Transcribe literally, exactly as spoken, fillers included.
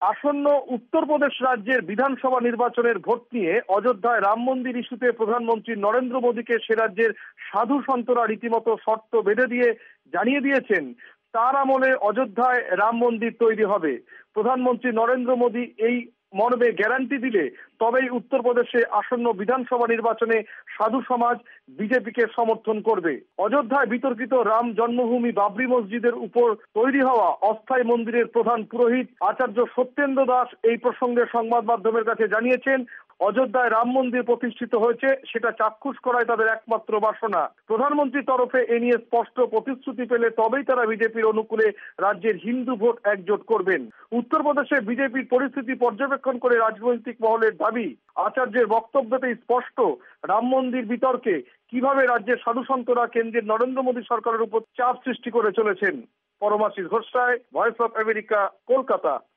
আসন্ন উত্তরপ্রদেশ রাজ্যের বিধানসভা নির্বাচনের ভোট নিয়ে অযোধ্যায় রাম মন্দির ইস্যুতে প্রধানমন্ত্রী নরেন্দ্র মোদীকে সে রাজ্যের সাধু সন্তরা রীতিমতো শর্ত বেঁধে দিয়ে জানিয়ে দিয়েছেন তার আমলে অযোধ্যায় রাম মন্দির তৈরি হবে। প্রধানমন্ত্রী নরেন্দ্র মোদী এই মর্মে গ্যারান্টি দিলে তবেই উত্তরপ্রদেশে আসন্ন বিধানসভা নির্বাচনে সাধু সমাজ বিজেপিকে সমর্থন করবে। অযোধ্যায় বিতর্কিত রাম জন্মভূমি বাবরি মসজিদের উপর তৈরি হওয়া অস্থায়ী মন্দিরের প্রধান পুরোহিত আচার্য সত্যেন্দ্র দাস এই প্রসঙ্গে সংবাদ মাধ্যমের কাছে জানিয়েছেন, অযোধ্যায় রাম মন্দির প্রতিষ্ঠিত হয়েছে সেটা চাক্ষুষ করাই তাদের একমাত্র বাসনা। প্রধানমন্ত্রীর তরফে এ নিয়ে স্পষ্ট প্রতিশ্রুতি পেলে তবেই তারা বিজেপির অনুকূলে রাজ্যের হিন্দু ভোট একজোট করবেন। উত্তরপ্রদেশে বিজেপির পরিস্থিতি পর্যবেক্ষণ করে রাজনৈতিক মহলের দাবি, আচার্যের বক্তব্যতেই স্পষ্ট রাম মন্দির বিতর্কে কিভাবে রাজ্যের সাধুসন্তরা কেন্দ্রের নরেন্দ্র মোদী সরকারের উপর চাপ সৃষ্টি করে চলেছেন। Paramashis Ghosh Roy, Voice of America, Kolkata.